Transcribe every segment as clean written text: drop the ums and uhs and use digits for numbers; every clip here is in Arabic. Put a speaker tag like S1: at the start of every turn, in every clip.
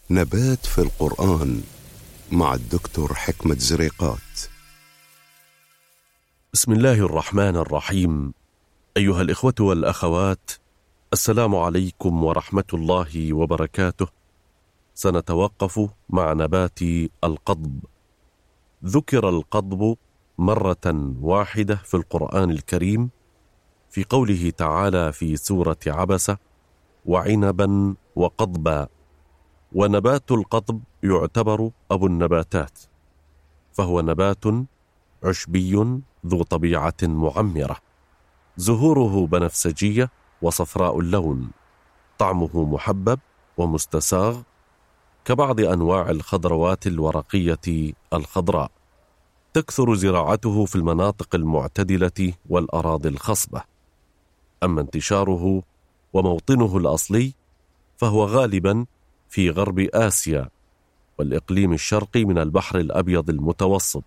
S1: نبات في القرآن مع الدكتور حكمة زريقات.
S2: بسم الله الرحمن الرحيم. أيها الإخوة والأخوات، السلام عليكم ورحمة الله وبركاته. سنتوقف مع نبات القضب. ذكر القضب مرة واحدة في القرآن الكريم في قوله تعالى في سورة عبسة: وعنبا وقضبا. ونبات القضب يعتبر أبو النباتات، فهو نبات عشبي ذو طبيعة معمرة، زهوره بنفسجية وصفراء اللون، طعمه محبب ومستساغ كبعض أنواع الخضروات الورقية الخضراء. تكثر زراعته في المناطق المعتدلة والأراضي الخصبة. أما انتشاره وموطنه الأصلي فهو غالبا في غرب آسيا والإقليم الشرقي من البحر الأبيض المتوسط.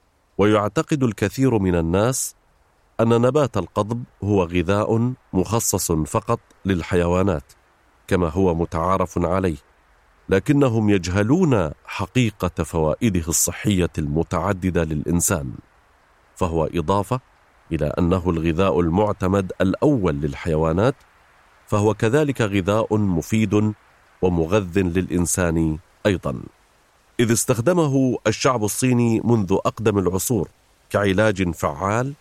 S2: ويعتقد الكثير من الناس أن نبات القضب هو غذاء مخصص فقط للحيوانات كما هو متعارف عليه، لكنهم يجهلون حقيقة فوائده الصحية المتعددة للإنسان. فهو إضافة إلى أنه الغذاء المعتمد الأول للحيوانات، فهو كذلك غذاء مفيد ومغذٍ للإنسان أيضا، إذ استخدمه الشعب الصيني منذ أقدم العصور كعلاج فعال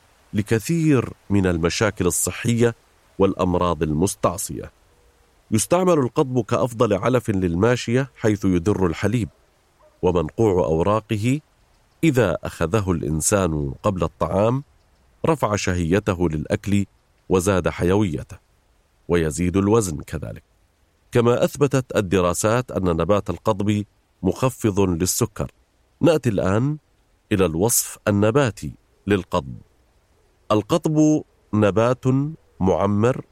S2: لكثير من المشاكل الصحية والأمراض المستعصية. يستعمل القضب كأفضل علف للماشية حيث يدر الحليب، ومنقوع أوراقه إذا أخذه الإنسان قبل الطعام رفع شهيته للأكل وزاد حيويته، ويزيد الوزن كذلك. كما أثبتت الدراسات أن نبات القضب مخفض للسكر. نأتي الآن إلى الوصف النباتي للقضب. القضب نبات معمر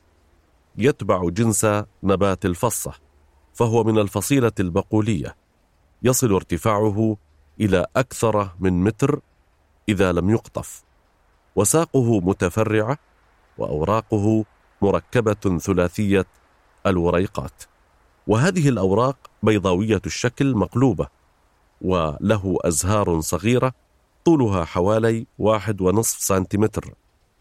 S2: يتبع جنس نبات الفصة، فهو من الفصيلة البقولية، يصل ارتفاعه إلى أكثر من متر إذا لم يقطف، وساقه متفرعة، وأوراقه مركبة ثلاثية الوريقات، وهذه الأوراق بيضاوية الشكل مقلوبة، وله أزهار صغيرة طولها حوالي 1.5 سنتيمتر،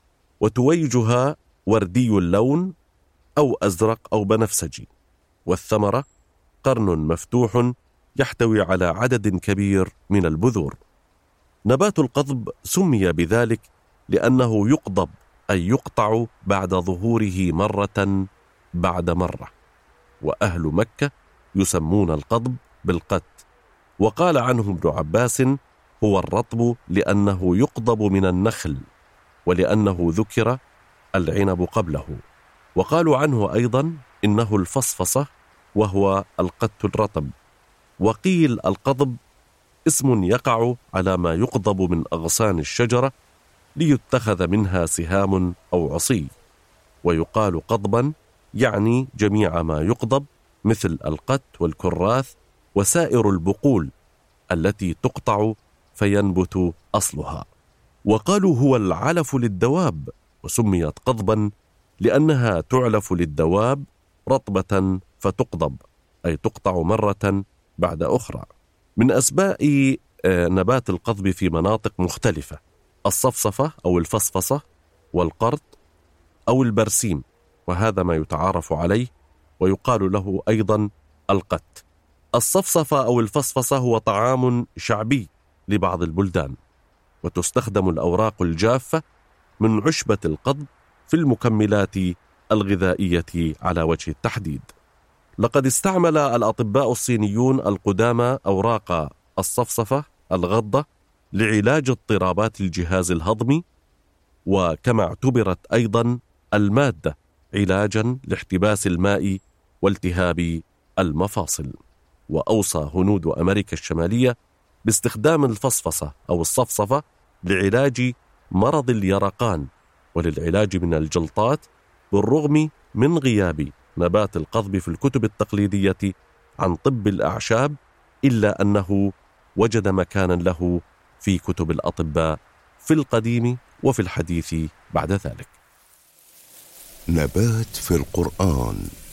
S2: وتويجها وردي اللون أو أزرق أو بنفسجي، والثمرة قرن مفتوح يحتوي على عدد كبير من البذور. نبات القضب سمي بذلك لأنه يقضب، أي يقطع بعد ظهوره مرة بعد مرة، وأهل مكة يسمون القضب بالقت. وقال عنه ابن عباس: هو الرطب لأنه يقضب من النخل، ولأنه ذكر العنب قبله. وقالوا عنه أيضا إنه الفصفصة، وهو القت الرطب. وقيل القضب اسم يقع على ما يقضب من أغصان الشجرة ليتخذ منها سهام أو عصي. ويقال قضبا يعني جميع ما يقضب، مثل القت والكراث وسائر البقول التي تقطع فينبت أصلها. وقالوا هو العلف للدواب، وسميت قضبا لأنها تعلف للدواب رطبة فتقضب، أي تقطع مرة بعد أخرى. من أسماء نبات القضب في مناطق مختلفة: الصفصفة أو الفصفصة، والقرط أو البرسيم، وهذا ما يتعارف عليه، ويقال له أيضا القت. الصفصفة أو الفصفصة هو طعام شعبي لبعض البلدان، وتستخدم الأوراق الجافة من عشبة القضب في المكملات الغذائية على وجه التحديد. لقد استعمل الأطباء الصينيون القدامى أوراق الصفصفة الغضة لعلاج اضطرابات الجهاز الهضمي، وكما اعتبرت أيضا المادة علاجا لاحتباس الماء والتهاب المفاصل. وأوصى هنود أمريكا الشمالية باستخدام الفصفصة أو الصفصفة لعلاج مرض اليرقان وللعلاج من الجلطات، بالرغم من غياب نبات القضب في الكتب التقليدية عن طب الأعشاب، إلا أنه وجد مكانا له في كتب الأطباء في القديم وفي الحديث بعد ذلك.
S1: نبات في القرآن.